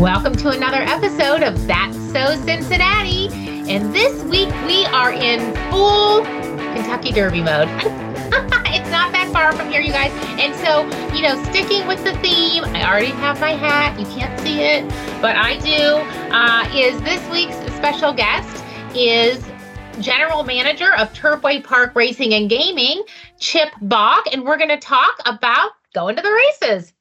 Welcome to another episode of That's So Cincinnati. And this week we are in full Kentucky Derby mode. It's not that far from here, you guys. And so, sticking with the theme, I already have my hat. You can't see it, but I do. Is this week's special guest is General Manager of Turfway Park Racing and Gaming, Chip Bach. And we're going to talk about going to the races.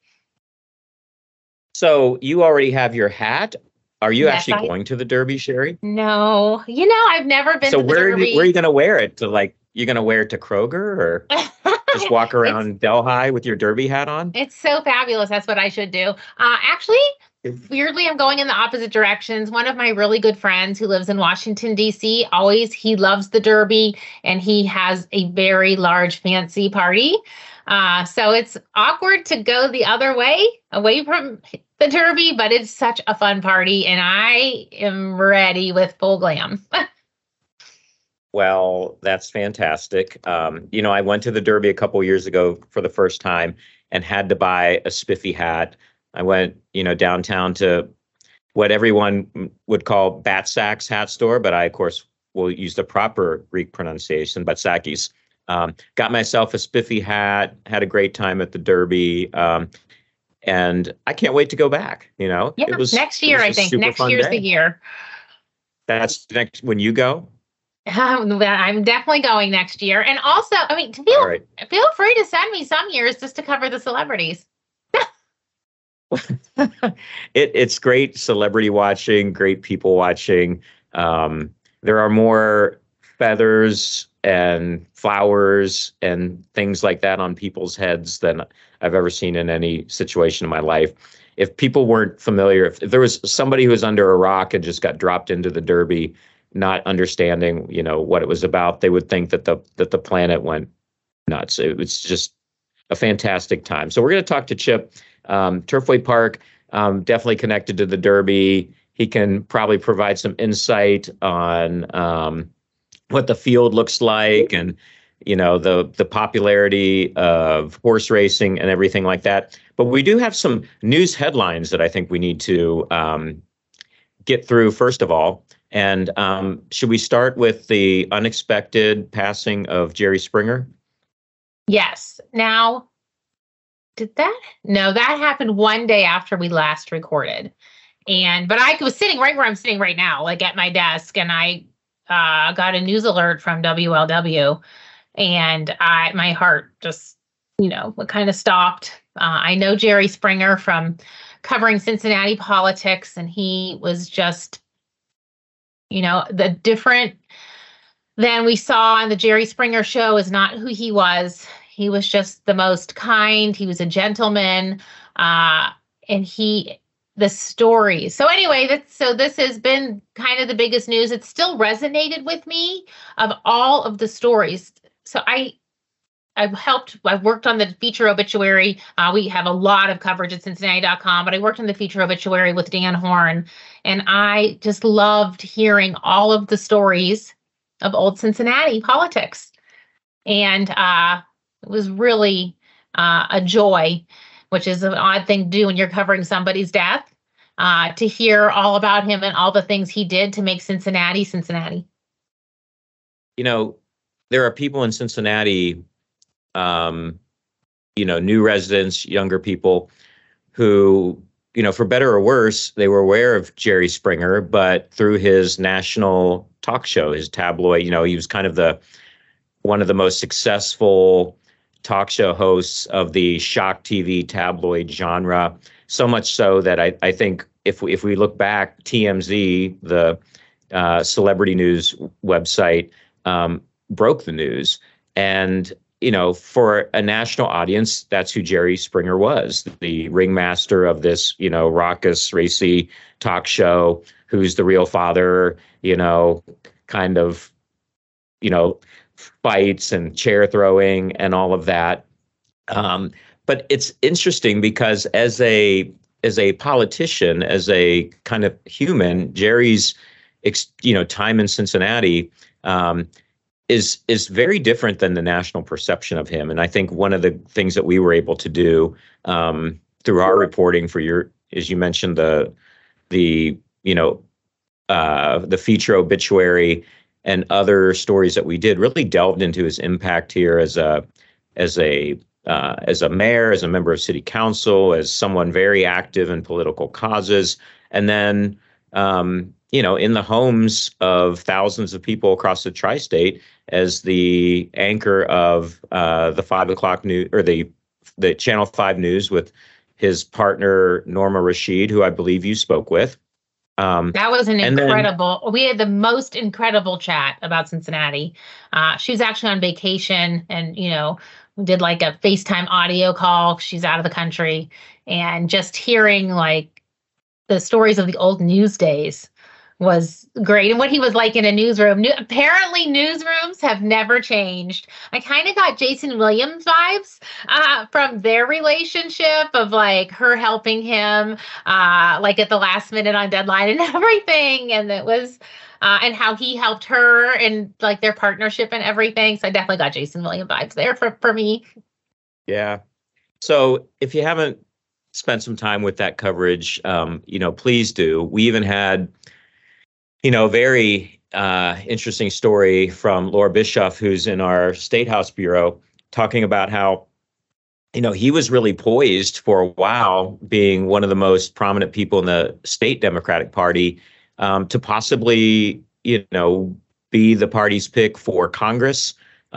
So you already have your hat. Are you actually going to the Derby, Sherry? No. I've never been to the Derby. Where are you going to wear it? You're going to wear it to Kroger or just walk around Delhi with your Derby hat on? It's so fabulous. That's what I should do. Actually, weirdly, I'm going in the opposite directions. One of my really good friends who lives in Washington, D.C., he loves the Derby, and he has a very large fancy party. So it's awkward to go the other way, away from the Derby, but it's such a fun party, and I am ready with full glam. Well, that's fantastic. I went to the Derby a couple years ago for the first time and had to buy a spiffy hat. I went, downtown to what everyone would call Batsak's hat store, but I, of course, will use the proper Greek pronunciation, Batsakis. Got myself a spiffy hat, had a great time at the Derby, and I can't wait to go back. Yeah, next year, I think. Next year's the year. That's next when you go? I'm definitely going next year. And also, feel free to send me some years just to cover the celebrities. It's great celebrity watching, great people watching. There are more feathers and flowers and things like that on people's heads than I've ever seen in any situation in my life. If people weren't familiar, if there was somebody who was under a rock and just got dropped into the Derby, not understanding, what it was about, they would think that the planet went nuts. It was just a fantastic time. So we're going to talk to Chip. Turfway Park, definitely connected to the Derby. He can probably provide some insight on what the field looks like and, the popularity of horse racing and everything like that. But we do have some news headlines that I think we need to get through, first of all. And should we start with the unexpected passing of Jerry Springer? Yes. Now, that happened one day after we last recorded. But I was sitting right where I'm sitting right now, like at my desk, and I got a news alert from WLW, and my heart just, kind of stopped. I know Jerry Springer from covering Cincinnati politics, and he was just, the different than we saw on the Jerry Springer show is not who he was. He was just the most kind. He was a gentleman, and the stories. So anyway, this has been kind of the biggest news. It still resonated with me of all of the stories. So I've worked on the feature obituary. We have a lot of coverage at Cincinnati.com, but I worked on the feature obituary with Dan Horn, and I just loved hearing all of the stories of old Cincinnati politics. And it was really a joy, which is an odd thing to do when you're covering somebody's death, to hear all about him and all the things he did to make Cincinnati, Cincinnati. There are people in Cincinnati, new residents, younger people who, for better or worse, they were aware of Jerry Springer, but through his national talk show, his tabloid, he was kind of one of the most successful talk show hosts of the shock TV tabloid genre. So much so that I think if we look back, TMZ, the celebrity news website, broke the news. And, for a national audience, that's who Jerry Springer was, the ringmaster of this, raucous, racy talk show, who's the real father, kind of, fights and chair throwing and all of that. But it's interesting because as a politician, as a kind of human, Jerry's, time in Cincinnati is very different than the national perception of him. And I think one of the things that we were able to do through our reporting for as you mentioned, the the, the feature obituary and other stories that we did really delved into his impact here as a mayor, as a member of city council, as someone very active in political causes, and then in the homes of thousands of people across the tri-state as the anchor of the 5 o'clock news, or the Channel 5 news, with his partner Norma Rashid, who I believe you spoke with. That was an incredible. We had the most incredible chat about Cincinnati. She was actually on vacation, and we did like a FaceTime audio call. She's out of the country, and just hearing like the stories of the old news days was great. And what he was like in a newsroom. Apparently, newsrooms have never changed. I kind of got Jason Williams vibes from their relationship, of like her helping him like at the last minute on deadline and everything. And it was and how he helped her and like their partnership and everything. So I definitely got Jason Williams vibes there for me. Yeah. So if you haven't spent some time with that coverage, please do. We even had very interesting story from Laura Bischoff, who's in our State House Bureau, talking about how, he was really poised for a while, being one of the most prominent people in the state Democratic Party, to possibly, be the party's pick for Congress.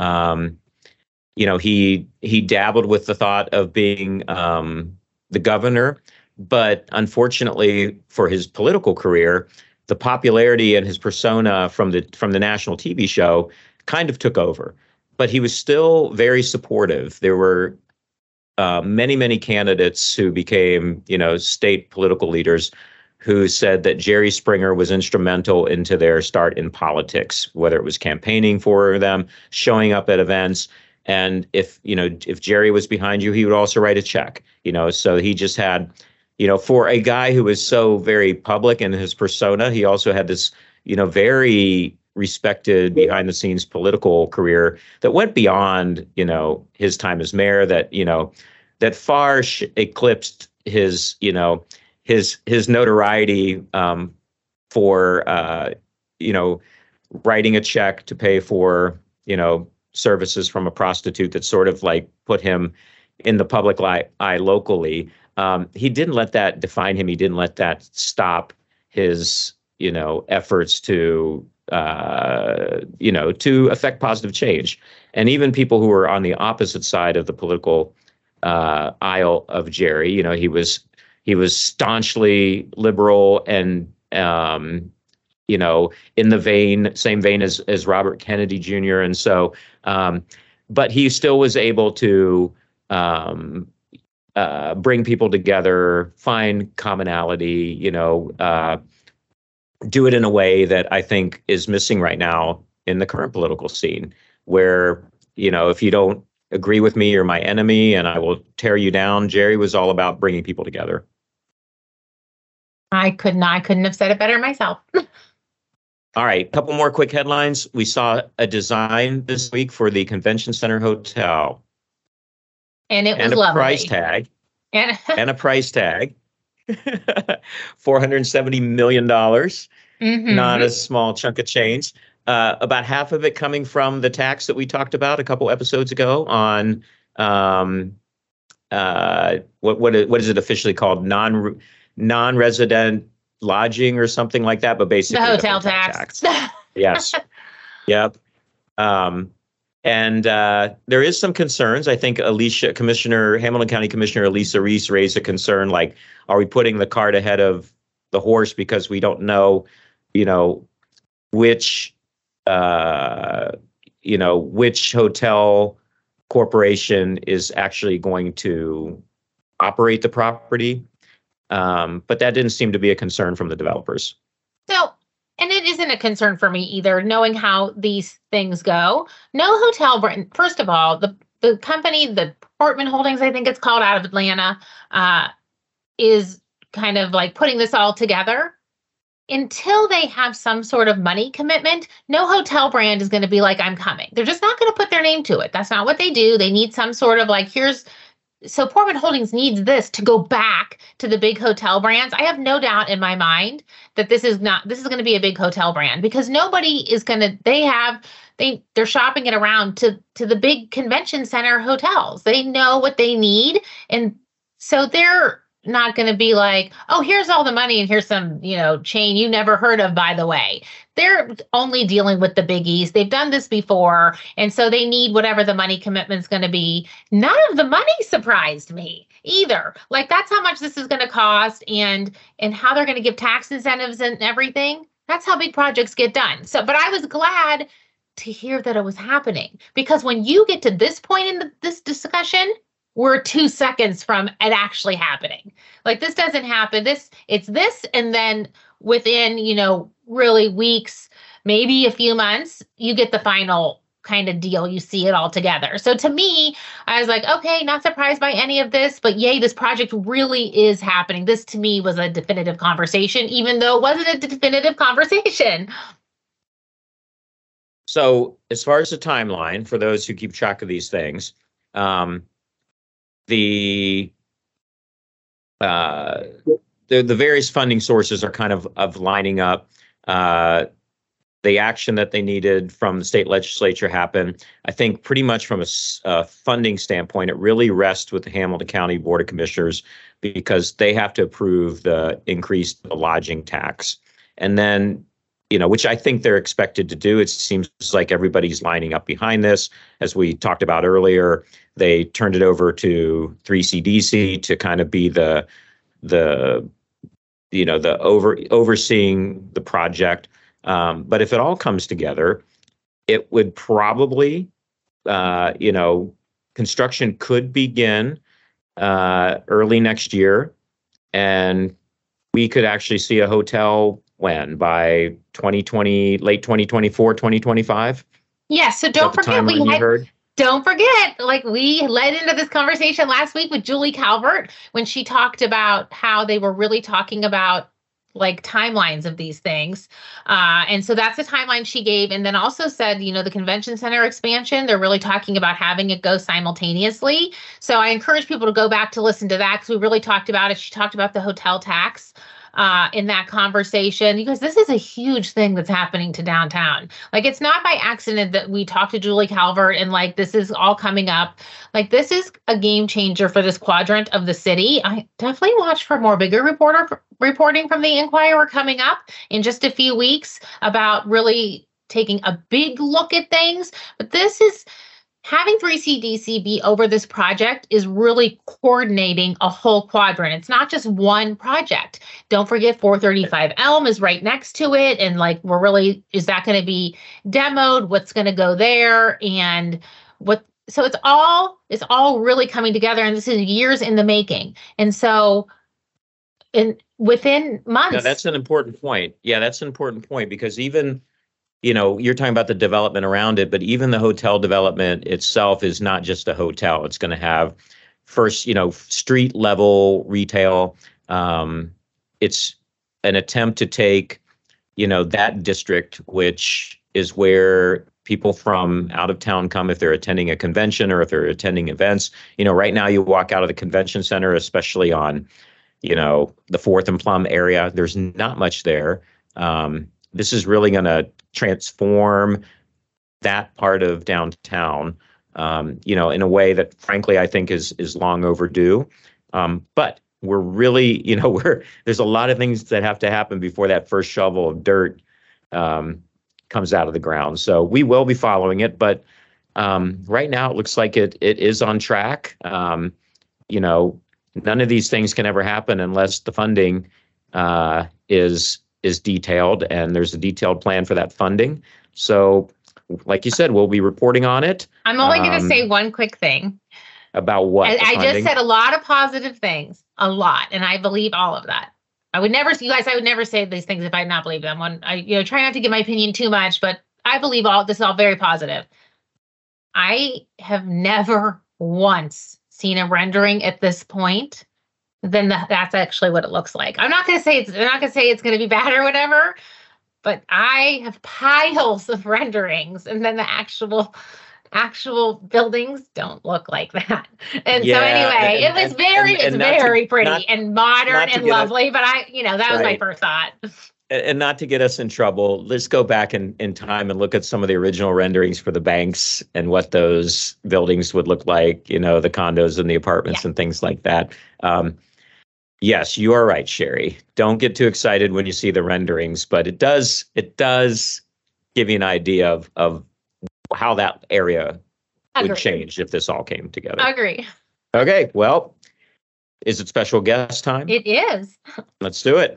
He dabbled with the thought of being the governor, but unfortunately for his political career, the popularity and his persona from the national TV show kind of took over. But he was still very supportive. There were many, many candidates who became, state political leaders who said that Jerry Springer was instrumental into their start in politics, whether it was campaigning for them, showing up at events. And if Jerry was behind you, he would also write a check, so he just had, for a guy who was so very public in his persona, he also had this, very respected behind the scenes political career that went beyond, his time as mayor, that far eclipsed his, his notoriety for, writing a check to pay for, services from a prostitute that sort of like put him in the public eye locally. He didn't let that define him. He didn't let that stop his, efforts to, to affect positive change. And even people who were on the opposite side of the political aisle of Jerry, he was staunchly liberal and, in the same vein as Robert Kennedy Jr. And so, but he still was able to bring people together, find commonality, do it in a way that I think is missing right now in the current political scene, where, if you don't agree with me, you're my enemy and I will tear you down. Jerry was all about bringing people together. I couldn't have said it better myself. All right, a couple more quick headlines. We saw a design this week for the Convention Center Hotel. And it was and a lovely. Price tag. And a price tag. $470 million. Mm-hmm. Not a small chunk of change. About half of it coming from the tax that we talked about a couple episodes ago on what is it officially called? Non-resident lodging or something like that, but basically the hotel tax. Yes. Yep. And there is some concerns. I think Hamilton County Commissioner Elisa Reese raised a concern, like, are we putting the cart ahead of the horse because we don't know, which hotel corporation is actually going to operate the property. But that didn't seem to be a concern from the developers. So, and it isn't a concern for me either, knowing how these things go. No hotel brand. First of all, the company, the Portman Holdings, I think it's called, out of Atlanta, is kind of like putting this all together. Until they have some sort of money commitment, no hotel brand is going to be like, I'm coming. They're just not going to put their name to it. That's not what they do. They need some sort of like, here's so Portman Holdings needs this to go back to the big hotel brands. I have no doubt in my mind that this is going to be a big hotel brand, because nobody is going to, they're shopping it around to the big convention center hotels. They know what they need. And so they're not going to be like, oh, here's all the money and here's some, chain you never heard of, by the way. They're only dealing with the biggies. They've done this before. And so they need whatever the money commitment's going to be. None of the money surprised me either. Like, that's how much this is going to cost and how they're going to give tax incentives and everything. That's how big projects get done. So, but I was glad to hear that it was happening, because when you get to this point in this discussion, we're 2 seconds from it actually happening. Like, this doesn't happen. It's this, and then within, really weeks, maybe a few months, you get the final kind of deal. You see it all together. So to me, I was like, okay, not surprised by any of this, but yay, this project really is happening. This to me was a definitive conversation, even though it wasn't a definitive conversation. So as far as the timeline, for those who keep track of these things, the various funding sources are kind of lining up. The action that they needed from the state legislature happened. I think pretty much from a funding standpoint, it really rests with the Hamilton County Board of Commissioners, because they have to approve the increased lodging tax. And then, which I think they're expected to do. It seems like everybody's lining up behind this. As we talked about earlier, they turned it over to 3CDC to kind of be the overseeing the project. But if it all comes together, it would probably, construction could begin early next year, and we could actually see a hotel by 2020, late 2024, 2025. Yeah, so don't forget, like, we led into this conversation last week with Julie Calvert when she talked about how they were really talking about like timelines of these things. And so that's the timeline she gave. And then also said, the convention center expansion, they're really talking about having it go simultaneously. So I encourage people to go back to listen to that, because we really talked about it. She talked about the hotel tax in that conversation, because this is a huge thing that's happening to downtown. Like, it's not by accident that we talked to Julie Calvert and like this is all coming up. Like, this is a game changer for this quadrant of the city. I definitely watch for more bigger reporting from the Inquirer coming up in just a few weeks about really taking a big look at things. But this is having 3CDC be over this project is really coordinating a whole quadrant. It's not just one project. Don't forget 435 Elm is right next to it. And like, is that going to be demoed? What's going to go there? And so it's all really coming together. And this is years in the making. And so within months. Yeah, that's an important point. Because even, you're talking about the development around it, but even the hotel development itself is not just a hotel. It's going to have first, street level retail. It's an attempt to take, that district, which is where people from out of town come if they're attending a convention or if they're attending events. Right now you walk out of the convention center, especially on, the 4th and Plum area, there's not much there. This is really going to transform that part of downtown, in a way that, frankly, I think is long overdue. But we're really, there's a lot of things that have to happen before that first shovel of dirt comes out of the ground. So we will be following it, but right now it looks like it is on track. None of these things can ever happen unless the funding is detailed, and there's a detailed plan for that funding. So, like you said, we'll be reporting on it. I'm only going to say one quick thing. About what? I just said a lot of positive things, a lot, and I believe all of that. I would never say these things if I did not believe them. I try not to give my opinion too much, but I believe this is all very positive. I have never once seen a rendering at this point, then that's actually what it looks like. I'm not going to say it's going to be bad or whatever, but I have piles of renderings, and then the actual actual buildings don't look like that. And so Yeah, anyway, it was and not very pretty not and modern not to and get us lovely. But that was my right. first thought. And not to get us in trouble, let's go back in time and look at some of the original renderings for the banks and what those buildings would look like, the condos and the apartments Yeah. and things like that. Yes, you are right, Sherry. Don't get too excited when you see the renderings, but it does give you an idea of how that area would Agree. change if this all came together. Agree. Okay, well, is it special guest time? It is. Let's do it.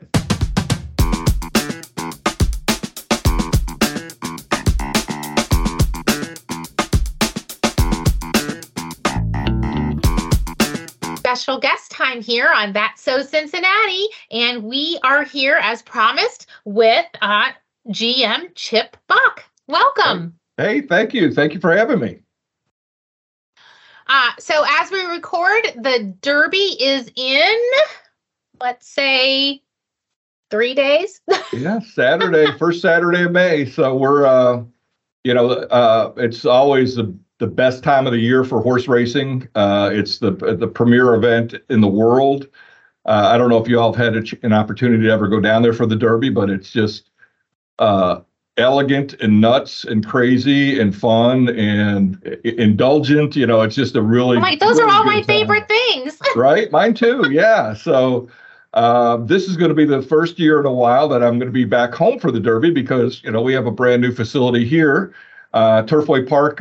Special guest time here on That's So Cincinnati. And we are here as promised with GM Chip Buck. Welcome. Hey, thank you. Thank you for having me. So as we record, the Derby is in, let's say, 3 days. Yeah, Saturday, first Saturday of May. So we're, it's always the best time of the year for horse racing. It's the premier event in the world. I don't know if you all have had an opportunity to ever go down there for the Derby, but it's just elegant and nuts and crazy and fun and indulgent. It's just a really those really are all good my time. favorite things. Right? Mine too. Yeah. So this is going to be the first year in a while that I'm going to be back home for the Derby because, we have a brand new facility here. Turfway Park,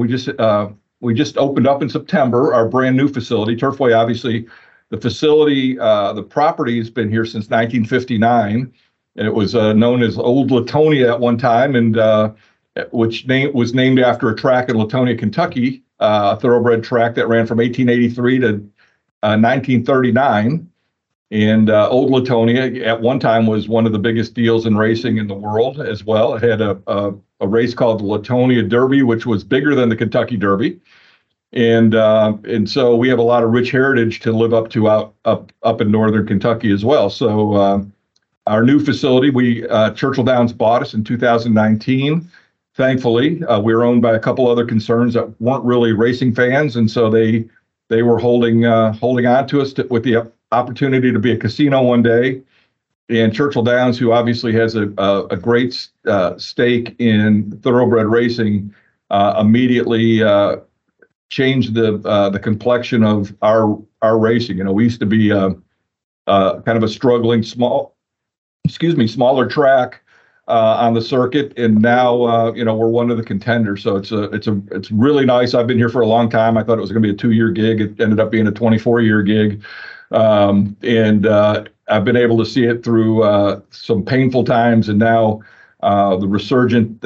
we just opened up in September, our brand new facility. Turfway, obviously, the facility, the property has been here since 1959. And it was known as Old Latonia at one time, and which was named after a track in Latonia, Kentucky, a thoroughbred track that ran from 1883 to 1939. And Old Latonia at one time was one of the biggest deals in racing in the world as well. It had a race called the Latonia Derby, which was bigger than the Kentucky Derby. And so we have a lot of rich heritage to live up to up in northern Kentucky as well. So our new facility, Churchill Downs bought us in 2019. Thankfully, we were owned by a couple other concerns that weren't really racing fans, and so they were holding on to us with the opportunity to be a casino one day. And Churchill Downs, who obviously has a great stake in thoroughbred racing, immediately changed the complexion of our racing. We used to be kind of a struggling smaller track on the circuit, and now we're one of the contenders. So it's really nice. I've been here for a long time. I thought it was going to be a 2-year gig. It ended up being a 24-year gig, and I've been able to see it through some painful times, and now the resurgence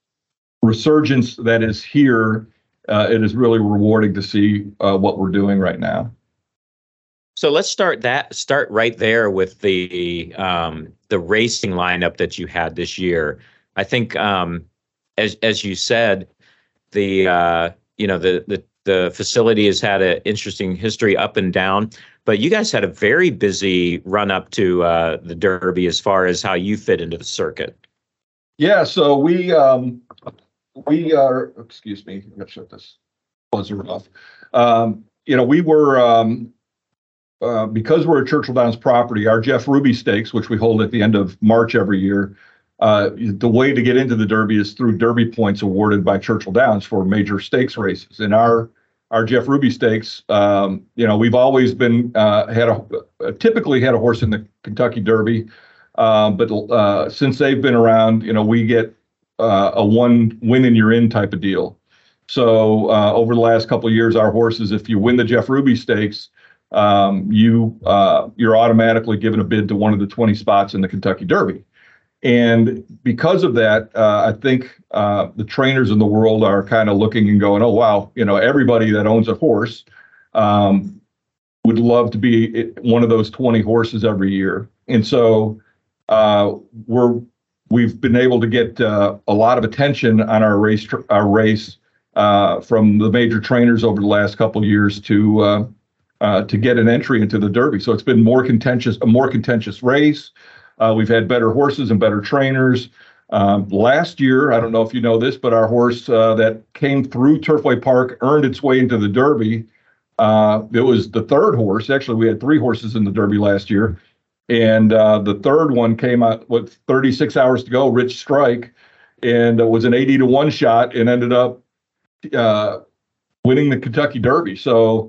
that is here. It is really rewarding to see what we're doing right now. So let's start right there with the racing lineup that you had this year. I think, as you said, the facility has had an interesting history up and down, but you guys had a very busy run up to the Derby as far as how you fit into the circuit. Yeah, so we are. Excuse me, I'm gonna shut this buzzer off. We were. Because we're a Churchill Downs property, our Jeff Ruby Stakes, which we hold at the end of March every year, the way to get into the Derby is through Derby points awarded by Churchill Downs for major stakes races. And our Jeff Ruby Stakes, we've always been typically had a horse in the Kentucky Derby, but since they've been around, we get a one win and you're in type of deal. So over the last couple of years, our horses, if you win the Jeff Ruby Stakes, you're automatically given a bid to one of the 20 spots in the Kentucky Derby. And because of that, I think the trainers in the world are kind of looking and going, oh, wow, everybody that owns a horse would love to be one of those 20 horses every year. And so we've been able to get a lot of attention on our race from the major trainers over the last couple of years to get an entry into the Derby. So it's been a more contentious race. We've had better horses and better trainers. Last year, I don't know if you know this, but our horse that came through Turfway Park earned its way into the Derby. It was the third horse. Actually, we had 3 horses in the Derby last year. And the third one came out with 36 hours to go, Rich Strike, and was an 80-1 shot and ended up winning the Kentucky Derby. So,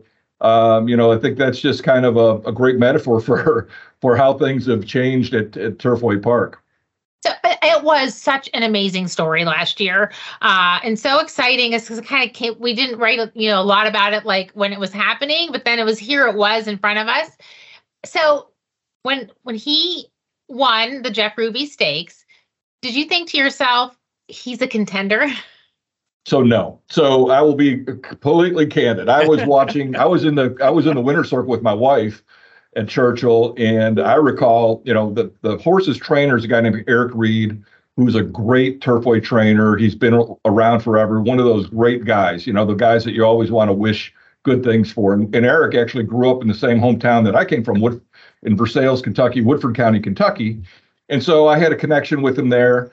I think that's just kind of a great metaphor for how things have changed at Turfway Park. So it was such an amazing story last year, and so exciting. It's kind of came, we didn't write a lot about it like when it was happening, but then it was in front of us. So when he won the Jeff Ruby Stakes, did you think to yourself, he's a contender? So no. So I will be completely candid. I was in the winner's circle with my wife at Churchill, and I recall, the horse's trainer is a guy named Eric Reed, who's a great Turfway trainer. He's been around forever. One of those great guys, the guys that you always want to wish good things for. And Eric actually grew up in the same hometown that I came from, in Versailles, Kentucky, Woodford County, Kentucky. And so I had a connection with him there.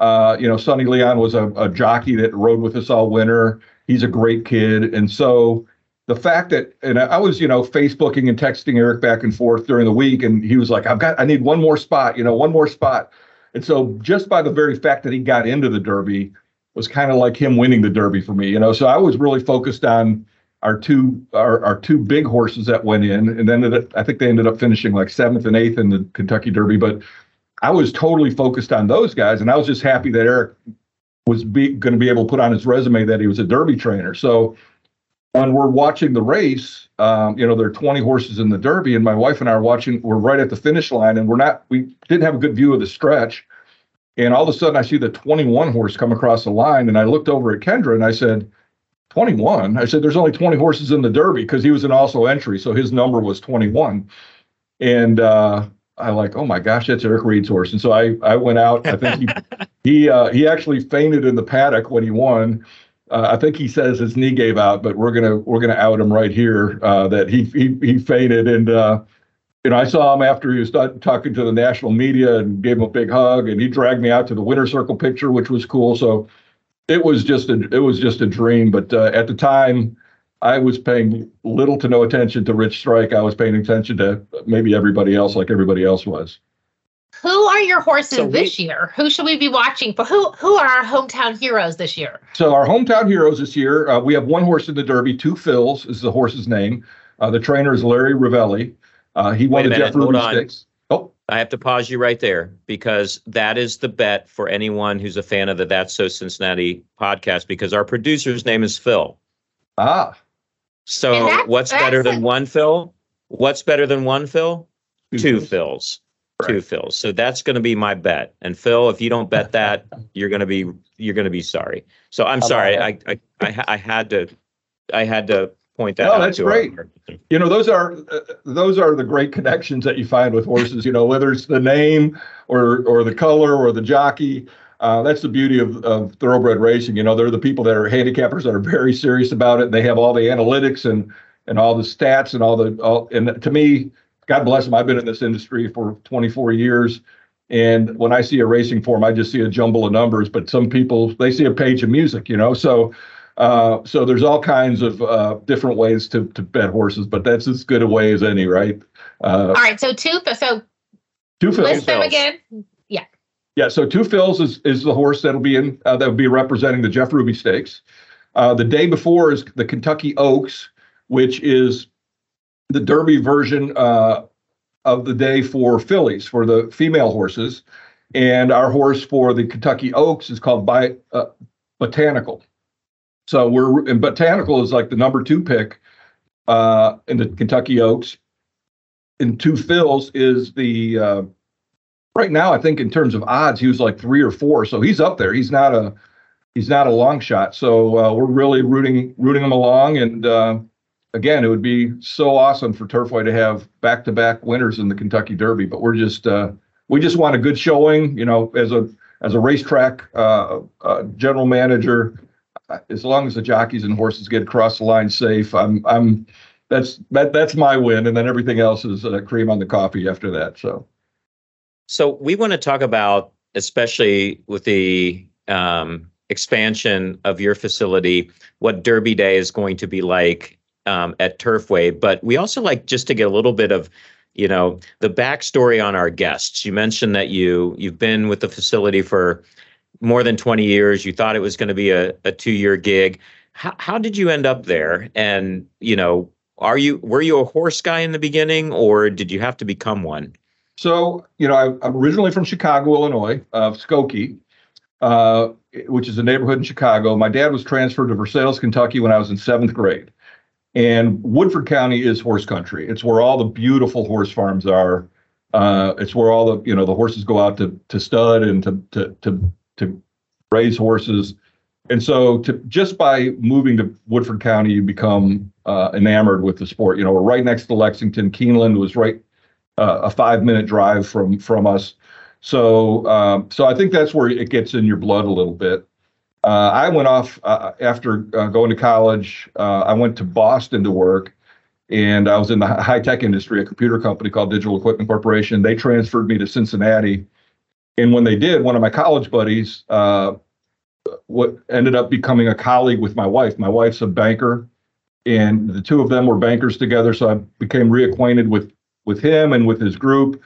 Sonny Leon was a jockey that rode with us all winter. He's a great kid. And so the fact that, and I was, Facebooking and texting Eric back and forth during the week, and he was like, I need one more spot, one more spot. And so just by the very fact that he got into the Derby was kind of like him winning the Derby for me, So I was really focused on our two big horses that went in, and then I think they ended up finishing like 7th and 8th in the Kentucky Derby. But I was totally focused on those guys, and I was just happy that Eric was going to be able to put on his resume that he was a Derby trainer. So when we're watching the race, there are 20 horses in the Derby, and my wife and I we're right at the finish line, and we didn't have a good view of the stretch. And all of a sudden I see the 21 horse come across the line, and I looked over at Kendra and I said, 21? I said, there's only 20 horses in the Derby, because he was an also entry. So his number was 21. And I like, oh my gosh, that's Eric Reed's horse. And so I went out. I think he actually fainted in the paddock when he won. I think he says his knee gave out, but we're gonna out him right here that he fainted. And I saw him after he was talking to the national media and gave him a big hug, and he dragged me out to the winner's circle picture, which was cool. So it was just a dream. But at the time, I was paying little to no attention to Rich Strike. I was paying attention to maybe everybody else, like everybody else was. Who are your horses this year? Who should we be watching for? Who are our hometown heroes this year? So our hometown heroes this year, we have one horse in the Derby. Two Phils is the horse's name. The trainer is Larry Ravelli. He won the Jeff Ruby Stakes. Oh, I have to pause you right there, because that is the bet for anyone who's a fan of the That's So Cincinnati podcast, because our producer's name is Phil. Ah. So what's better than one Phil? What's better than one Phil? Two Phils. Right. Two Phils. So that's going to be my bet. And Phil, if you don't bet that, you're going to be sorry. So I'm sorry. I had to point that out. That's great. Those are the great connections that you find with horses, whether it's the name or the color or the jockey. That's the beauty of thoroughbred racing. They're the people that are handicappers that are very serious about it. They have all the analytics and all the stats and to me, God bless them, I've been in this industry for 24 years. And when I see a racing form, I just see a jumble of numbers. But some people, they see a page of music, So there's all kinds of different ways to bet horses, but that's as good a way as any, right? All right. So two Phils. List them again. Yeah. Yeah. So Two Phils is the horse that'll be representing the Jeff Ruby Stakes. The day before is the Kentucky Oaks, which is the Derby version of the day for fillies, for the female horses. And our horse for the Kentucky Oaks is called Botanical. So Botanical is like the number 2 pick in the Kentucky Oaks. And Two Phils is the right now, I think in terms of odds, he was like 3 or 4. So he's up there. He's not a long shot. So we're really rooting him along. And again, it would be so awesome for Turfway to have back-to-back winners in the Kentucky Derby. But we just want a good showing. As a racetrack general manager, as long as the jockeys and horses get across the line safe, that's my win, and then everything else is cream on the coffee after that. So we want to talk about especially with the expansion of your facility, what Derby Day is going to be like at Turfway. But we also like just to get a little bit of, the backstory on our guests. You mentioned that you've been with the facility for more than 20 years. You thought it was going to be a 2-year gig. How did you end up there? And, were you a horse guy in the beginning, or did you have to become one? So, I'm originally from Chicago, Illinois, Skokie, which is a neighborhood in Chicago. My dad was transferred to Versailles, Kentucky when I was in 7th grade. And Woodford County is horse country. It's where all the beautiful horse farms are. It's where all the, the horses go out to stud and to raise horses. And so just by moving to Woodford County, you become enamored with the sport. We're right next to Lexington. Keeneland was right a 5-minute drive from us. So I think that's where it gets in your blood a little bit. I went off after going to college. I went to Boston to work, and I was in the high-tech industry, a computer company called Digital Equipment Corporation. They transferred me to Cincinnati. And when they did, one of my college buddies what ended up becoming a colleague with my wife. My wife's a banker, and the two of them were bankers together. So I became reacquainted with him and with his group.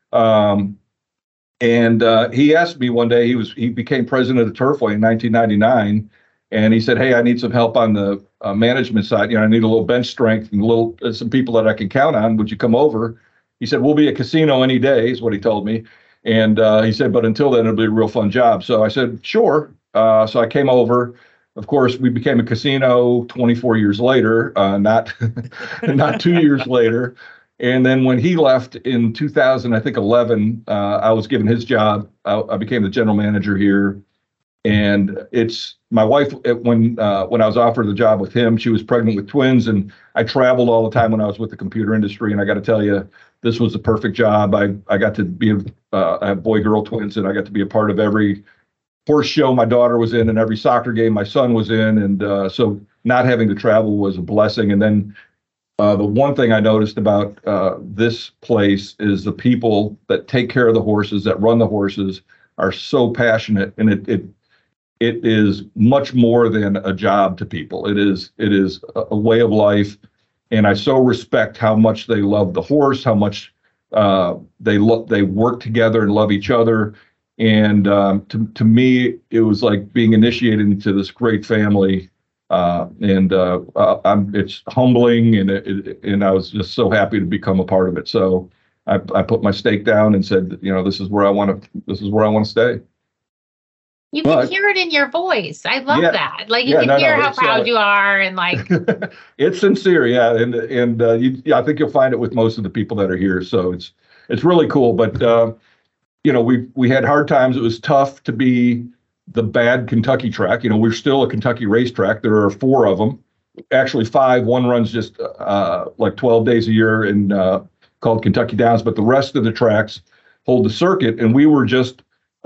And he asked me one day, he became president of the Turfway in 1999. And he said, "Hey, I need some help on the management side. I need a little bench strength and some people that I can count on. Would you come over?" He said, "We'll be a casino any day," is what he told me. And he said, "But until then, it'll be a real fun job." So I said, "Sure." So I came over. Of course, we became a casino 24 years later, not 2 years later. And then when he left in 2011, I was given his job. I became the general manager here. And it's my wife, when I was offered the job with him, she was pregnant with twins. And I traveled all the time when I was with the computer industry. And I got to tell you, this was the perfect job. I got to be, I have boy-girl twins, and I got to be a part of every horse show my daughter was in and every soccer game my son was in. And so not having to travel was a blessing. And then the one thing I noticed about this place is the people that take care of the horses, that run the horses, are so passionate, and it is much more than a job to people. It is a way of life, and I so respect how much they love the horse, how much they work together and love each other. And to me, it was like being initiated into this great family. It's humbling, and I was just so happy to become a part of it. So I put my stake down and said, this is where I want to stay. You can hear it in your voice. I love that. Like you can hear how proud you are, and like it's sincere. Yeah. And I think you'll find it with most of the people that are here. So it's really cool. But we had hard times. It was tough to be the bad Kentucky track. We're still a Kentucky racetrack. There are 4 of them, actually 5. One runs just like 12 days a year and called Kentucky Downs, but the rest of the tracks hold the circuit. And we were just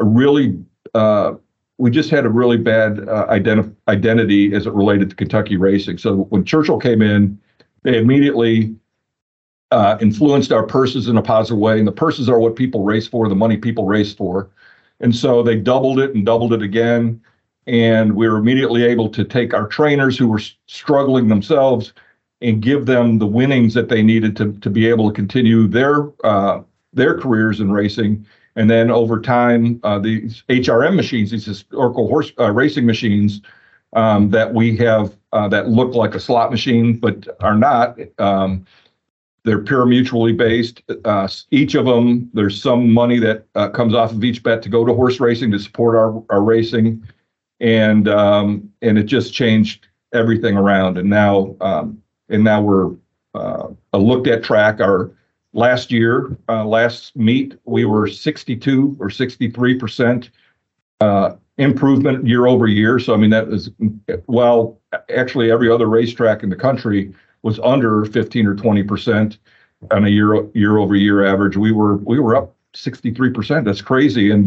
we just had a really bad identity as it related to Kentucky racing. So when Churchill came in, they immediately influenced our purses in a positive way. And the purses are what people race for, the money people race for. And so they doubled it and doubled it again. And we were immediately able to take our trainers who were struggling themselves and give them the winnings that they needed to be able to continue their careers in racing. And then over time, these HRM machines, these historical horse racing machines that we have that look like a slot machine but are not, they're pure mutually based. Each of them, there's some money that comes off of each bet to go to horse racing to support our racing, and it just changed everything around. And now we're a looked at track. Our last meet, we were 62 or 63% improvement year over year. So I mean that was actually every other racetrack in the country was under 15 or 20% on a year over year average. We were up 63%. That's crazy. And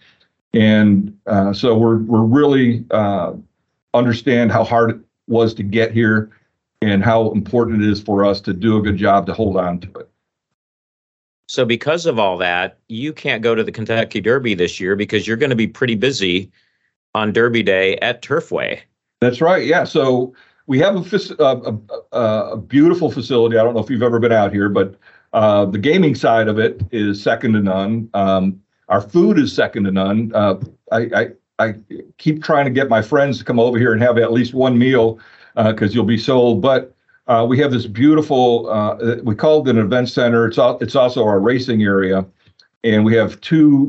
so we're really understand how hard it was to get here and how important it is for us to do a good job to hold on to it. So because of all that, you can't go to the Kentucky Derby this year because you're going to be pretty busy on Derby Day at Turfway. That's right. Yeah. So we have a beautiful facility. I don't know if you've ever been out here, but the gaming side of it is second to none. Our food is second to none. I keep trying to get my friends to come over here and have at least one meal because you'll be sold. But we have this beautiful, we call it an event center. It's also our racing area. And we have two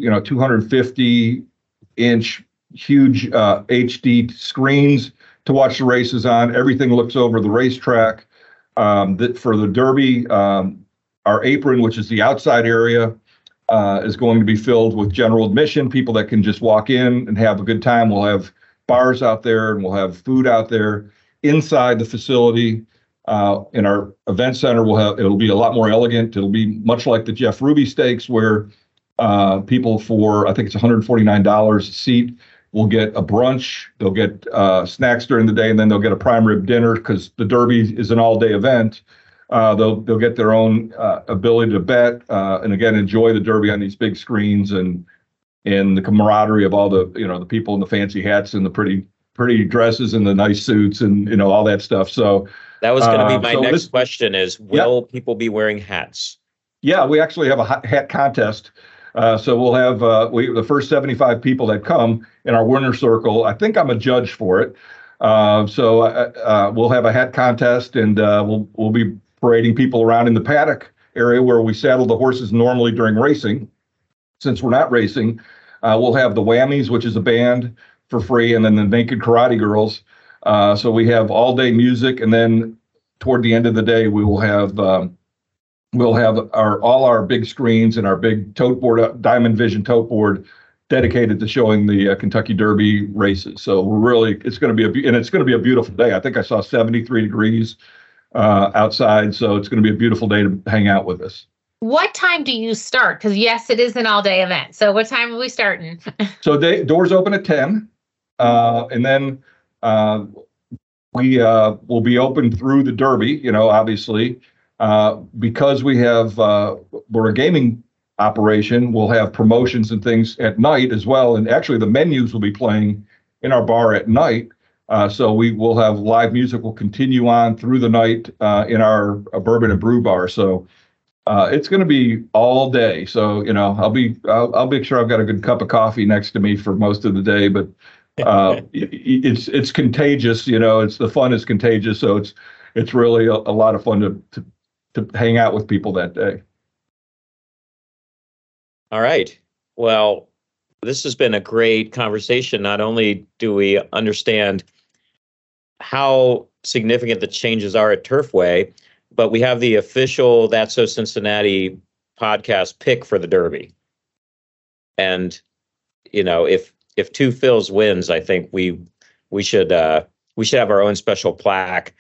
250-inch huge HD screens to watch the races on. Everything looks over the racetrack. For the Derby, our apron, which is the outside area, is going to be filled with general admission, people that can just walk in and have a good time. We'll have bars out there and we'll have food out there. Inside the facility, in our event center, it'll be a lot more elegant. It'll be much like the Jeff Ruby Stakes, where people for, I think it's $149 a seat, will get a brunch. They'll get snacks during the day, and then they'll get a prime rib dinner because the Derby is an all-day event. They'll get their own ability to bet, and again enjoy the Derby on these big screens and the camaraderie of all the people in the fancy hats and the pretty dresses and the nice suits and all that stuff. So that was going to be my next question: is will people be wearing hats? Yeah, we actually have a hat contest. So we'll have the first 75 people that come in our winner circle. I think I'm a judge for it. So we'll have a hat contest, and we'll be parading people around in the paddock area where we saddle the horses normally during racing. Since we're not racing, we'll have the Whammies, which is a band, for free, and then the Naked Karate Girls. So we have all day music, and then toward the end of the day, we'll have all our big screens and our big tote board, Diamond Vision tote board, dedicated to showing the Kentucky Derby races. So it's going to be a beautiful day. I think I saw 73 degrees outside, so it's going to be a beautiful day to hang out with us. What time do you start? Because yes, it is an all-day event. So what time are we starting? So doors open at 10, and then we will be open through the Derby. Obviously. Because we're a gaming operation, we'll have promotions and things at night as well. And actually the menus will be playing in our bar at night. So we will have live music will continue on through the night in our bourbon and brew bar. So it's going to be all day. So, I'll make sure I've got a good cup of coffee next to me for most of the day, but it's contagious. The fun is contagious. So it's really a lot of fun to hang out with people that day. All right. Well, this has been a great conversation. Not only do we understand how significant the changes are at Turfway, but we have the official That's So Cincinnati podcast pick for the Derby. And, if Two Phils wins, I think we should have our own special plaque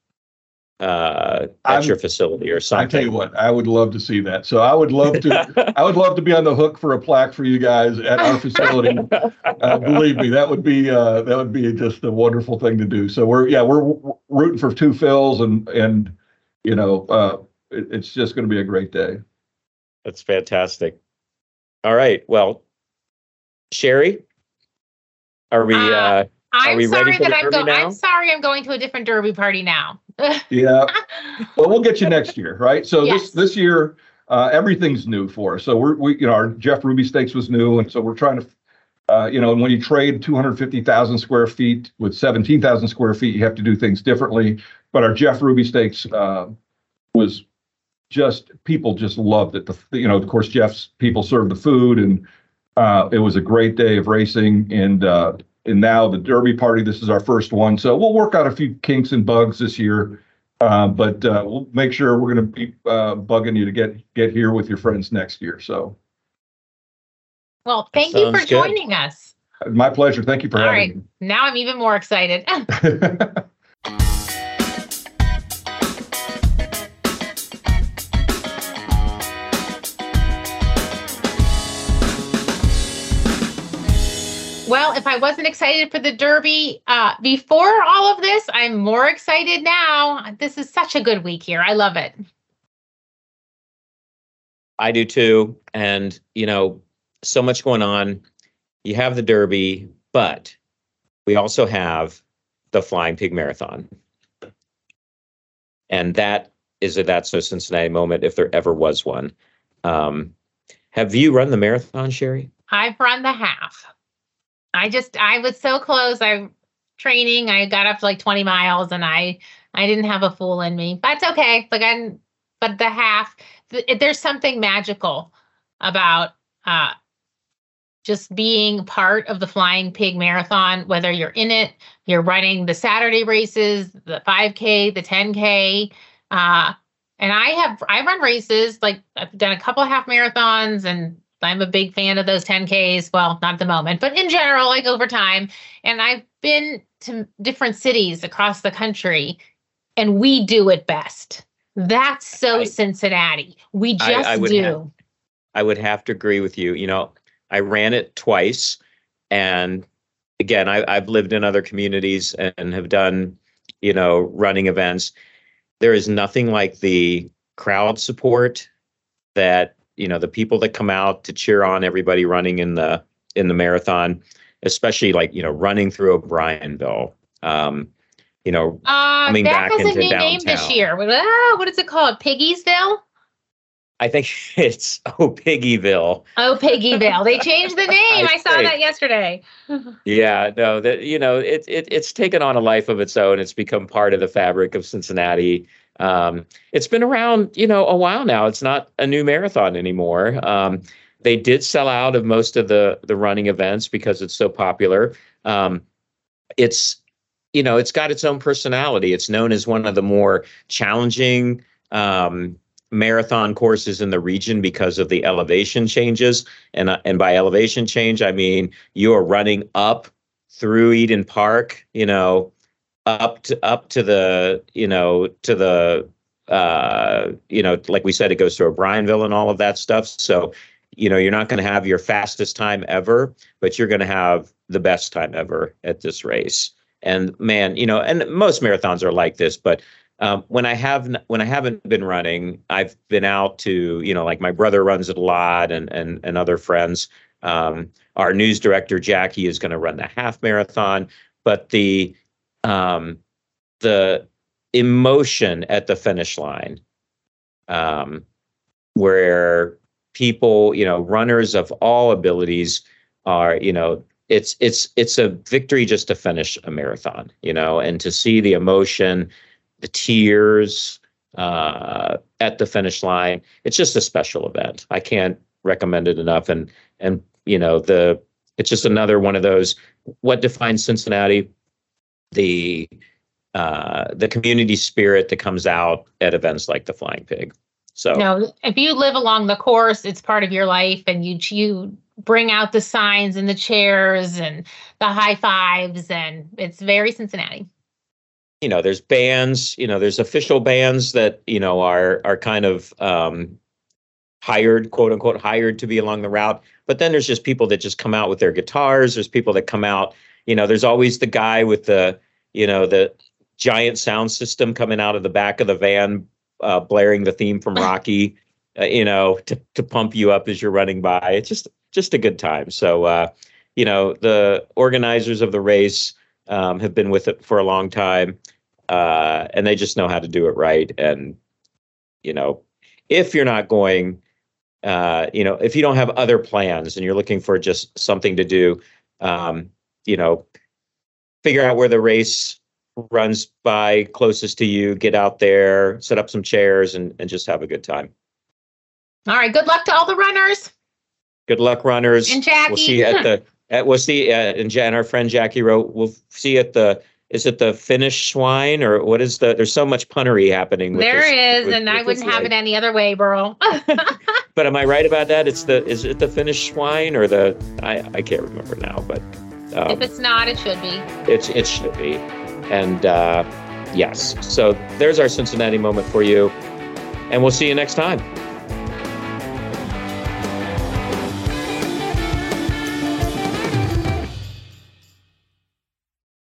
at your facility or something. I tell you what, I would love to see that. So I would love to be on the hook for a plaque for you guys at our facility. Believe me, that would be just a wonderful thing to do. So we're rooting for Two Phils, and it's just going to be a great day. That's fantastic. All right. Well, Sherry, are we ready for the Derby now? I'm sorry, I'm going to a different Derby party now. Yeah. Well, we'll get you next year, right? So yes. this year, everything's new for us. So our Jeff Ruby Stakes was new, and so we're trying to, and when you trade 250,000 square feet with 17,000 square feet, you have to do things differently. But our Jeff Ruby Stakes was people just loved it. Of course, Jeff's people served the food, and it was a great day of racing. And now the Derby party, this is our first one. So we'll work out a few kinks and bugs this year. But we'll make sure we're going to be bugging you to get here with your friends next year. So. Well, thank you for joining us. My pleasure. Thank you for having me. Now I'm even more excited. Well, if I wasn't excited for the Derby before all of this, I'm more excited now. This is such a good week here. I love it. I do too. And, so much going on. You have the Derby, but we also have the Flying Pig Marathon. And that is a That's So Cincinnati moment if there ever was one. Have you run the marathon, Sherry? I've run the half. I was so close. I got up to like 20 miles and I didn't have a fool in me. That's okay. But the half, there's something magical about just being part of the Flying Pig Marathon, whether you're in it, you're running the Saturday races, the 5K, the 10K. And I run races, like I've done a couple of half marathons, and I'm a big fan of those 10Ks. Well, not at the moment, but in general, like over time. And I've been to different cities across the country, and we do it best. That's so Cincinnati. We just do. I would have to agree with you. I ran it twice. And again, I've lived in other communities and have done, running events. There is nothing like the crowd support that, the people that come out to cheer on everybody running in the marathon, especially like, running through O'Brienville, coming back into downtown. That has a new name this year. What is it called? Piggiesville? I think it's Piggyville. Piggyville. They changed the name. I saw that yesterday. Yeah, no, it's taken on a life of its own. It's become part of the fabric of Cincinnati. It's been around, a while now. It's not a new marathon anymore. They did sell out of most of the running events because it's so popular. It's got its own personality. It's known as one of the more challenging marathon courses in the region because of the elevation changes. And by elevation change, I mean you are running up through Eden Park, up to the, like we said, it goes to O'Brienville and all of that stuff. So, you're not going to have your fastest time ever, but you're going to have the best time ever at this race. And man, and most marathons are like this, but when I haven't been running, I've been out to, like my brother runs it a lot and other friends. Our news director, Jackie, is going to run the half marathon, but the emotion at the finish line, where people, runners of all abilities are, it's a victory just to finish a marathon, and to see the emotion, the tears at the finish line. It's just a special event. I can't recommend it enough. And it's just another one of those, what defines Cincinnati, the community spirit that comes out at events like the Flying Pig. So if you live along the course, it's part of your life, and you bring out the signs and the chairs and the high fives, and it's very Cincinnati. There's bands, there's official bands that, are kind of hired, quote unquote, hired to be along the route. But then there's just people that just come out with their guitars. There's people that come out, there's always the guy with the giant sound system coming out of the back of the van, blaring the theme from Rocky, to pump you up as you're running by. It's just a good time. So, the organizers of the race have been with it for a long time, and they just know how to do it right. And, if you're not going, if you don't have other plans and you're looking for just something to do, figure out where the race runs by closest to you, get out there, set up some chairs, and just have a good time. All right. Good luck to all the runners. Good luck, runners. And Jackie. We'll see you and our friend Jackie wrote, we'll see at is it the Finnish swine, or what is there's so much punnery happening. I wouldn't have it any other way, Burl. But am I right about that? Is it the Finnish swine or I can't remember now, but. If it's not, it should be. It should be. And yes, so there's our Cincinnati moment for you, and we'll see you next time.